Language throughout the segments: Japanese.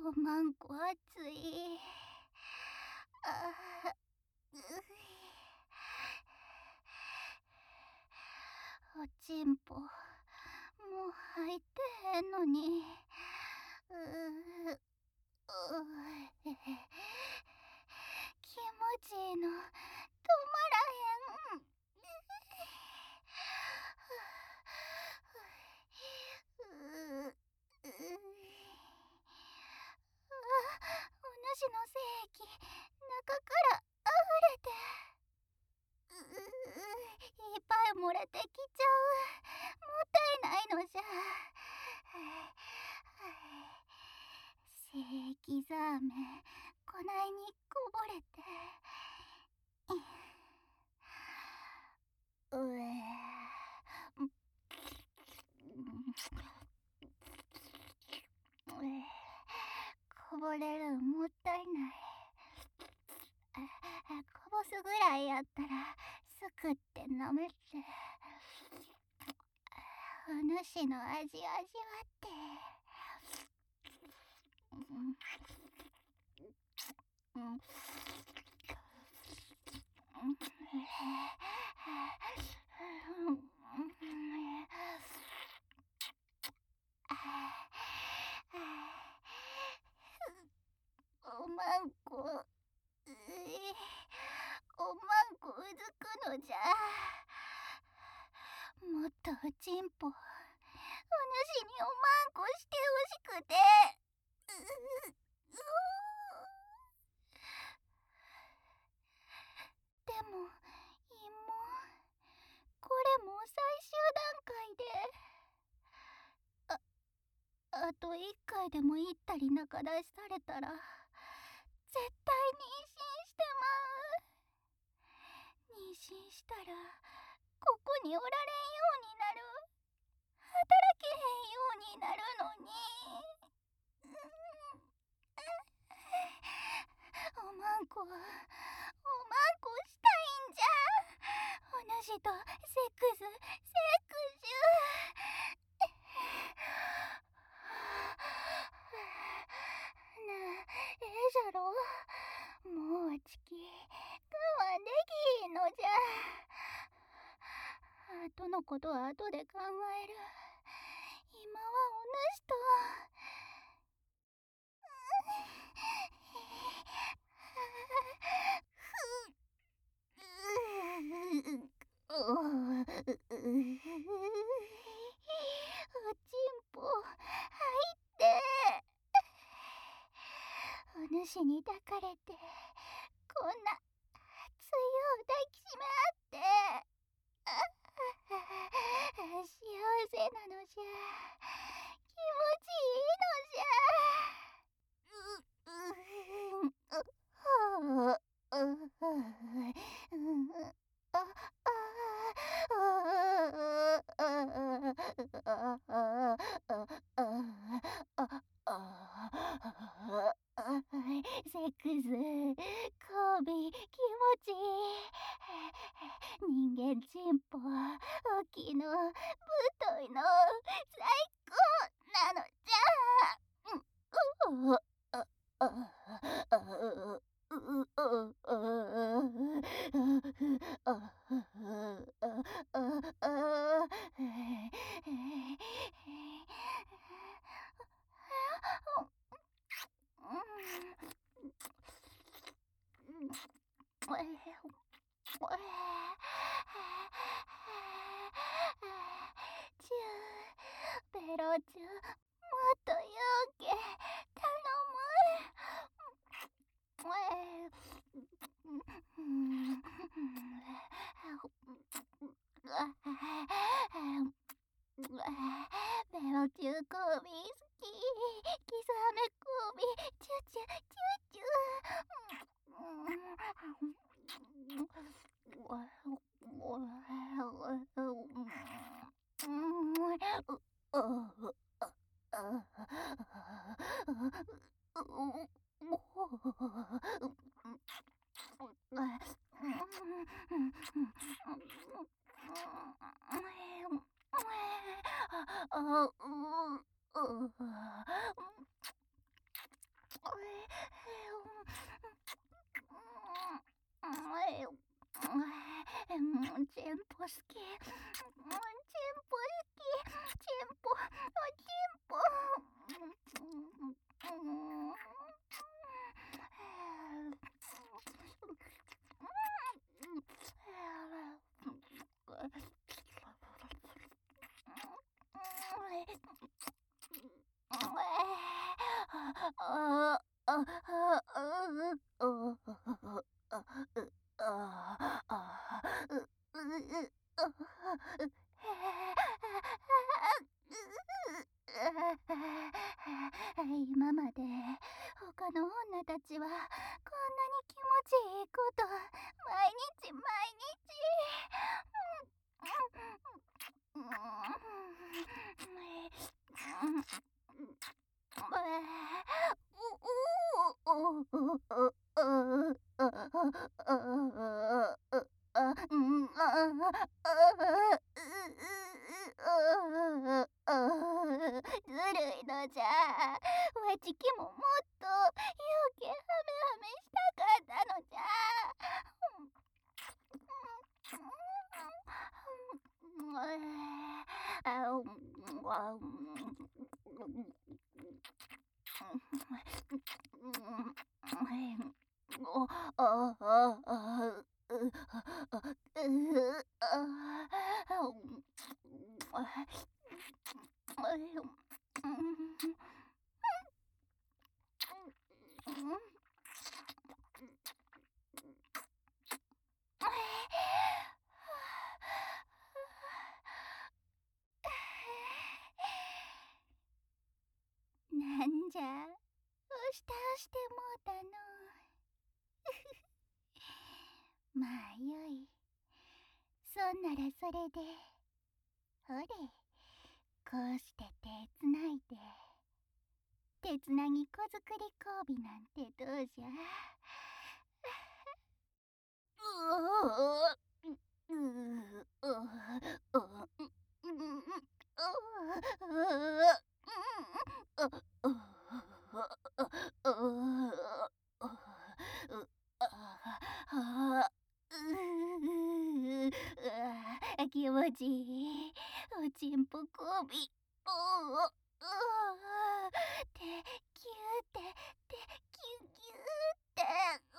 おまんこ暑い。あういおちんぽもう入ってへんのに。気持ちいいの止まらへん。お主の精液中からあふれていっぱい漏れてきちゃう。もったいないのじゃ。精液ザーメンこないにこぼれてこぼれるんもったいない。こぼすぐらいやったらすくって飲めって。お主の味味わって。おまんこおまんこうずくのじゃ。もっとおちんぽお主におまんこしてほしくて。でもこれも最終段階であと1回でも行ったり中出しされたら絶対妊娠してまう。妊娠したらここにおられんようになる。働けへんようになるのに。おまんこしたいんじゃ。お主とセックスなあ、ええじゃろ。もうちき我慢できひんのじゃ。後のことは後で考える。今はお主とおちんぽ入って。お主に抱かれてこんな熱いを抱きしめ合って幸せなのじゃ。気持ちいいのじゃ。セックス交尾気持ちいい。人間チンポ大きいの太いの最高なのじベロチュもっと勇気頼む。ベロチュコビ好き。キサメコビチュチュチュチュ。 チンポ好き。チンポ好き。チンポ。チンポ。今まで他の女たちはこんなに気持ちいいこと毎日毎日ずるいのじゃ。わちきももっと勇気はめはめしたかったのじゃ。なんじゃ、押し倒してもうたの。まあよい。そんならそれで、ほれ、こうして手つないで。手つなぎ子作り交尾なんてどうじゃ。気持ちいい。おちんぽ交尾。て、キューって、て、キュキューって。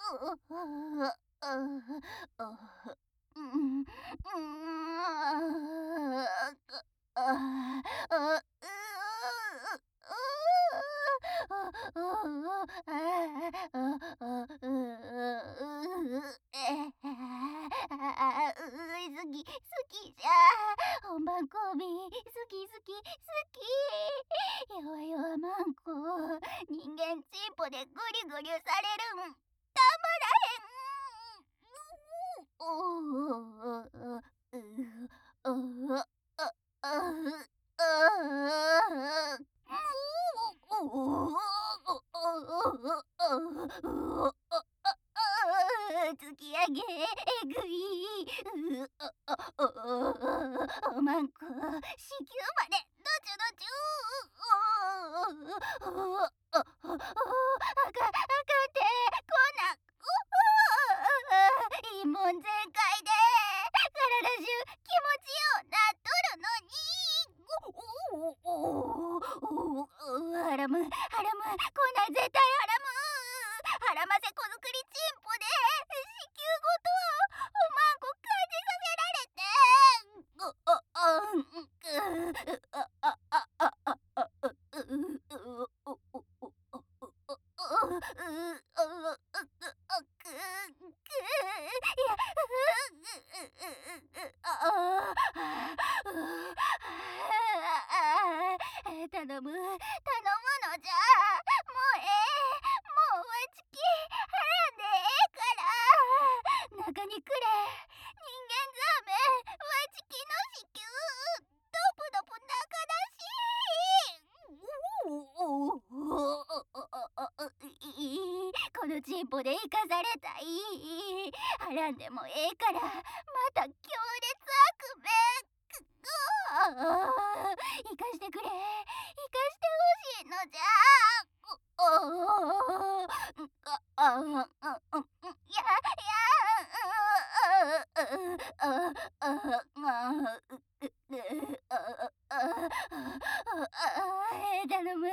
好きじゃ。本番コビ好き好き好き。弱々マンコ人間チンポでグリグリされるんたまらへん。突き上げえぐい。おまんこ子宮までどちゅどちゅ。あかんてこんないいもん全開で体中気持ちよなっとるのに。ハラムこんなん絶対ハラム。ハラませ子作りチンポで子宮ごとおまんこ感じさせられて。頼む頼むのじゃ。もうええ。もうわちきはらんでええから中にくれ。人間ザメわちきの子宮ドプドプ中だし。このチンポで生かされたい。はらんでもええからまた強烈悪夢生かしてくれ。生かしてほしいのじゃ。 頼む、お願い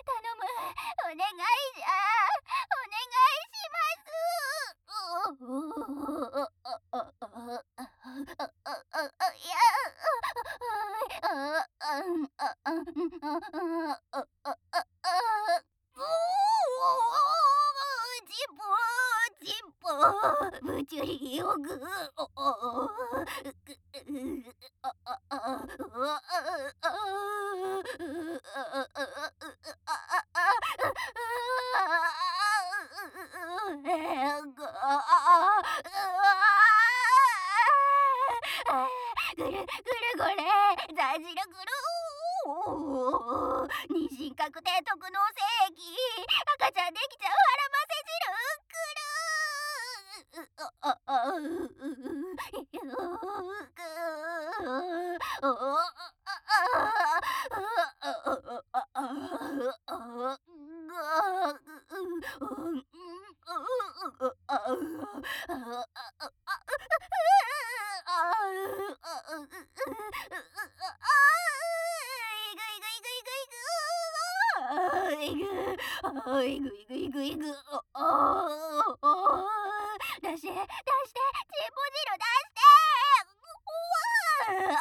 じゃ、お願いします。いや、ブチュリオグぐるぐるごれザジルぐる妊娠確定特納正義赤ちゃんできちゃう腹ませいぐいぐいぐいぐ出して出してチンポ汁出してうわ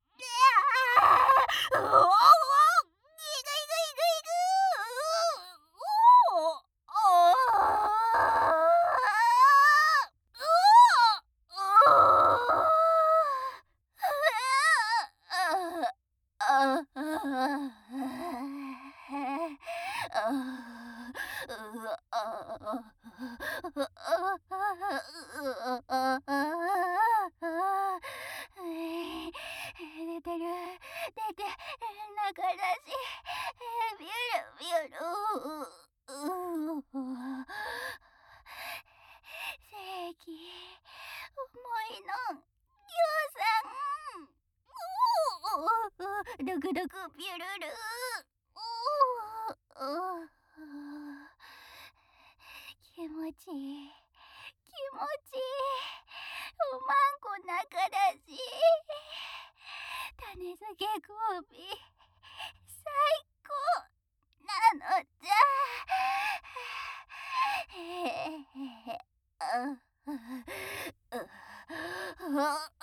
うわうわいぐいぐいぐいぐ出てる出て中だしビュルビュル正義重いのぎょうさんドクドクビュルル気持ちいい気持ちいいおまんこ中だし種付け交尾最高なのじゃ。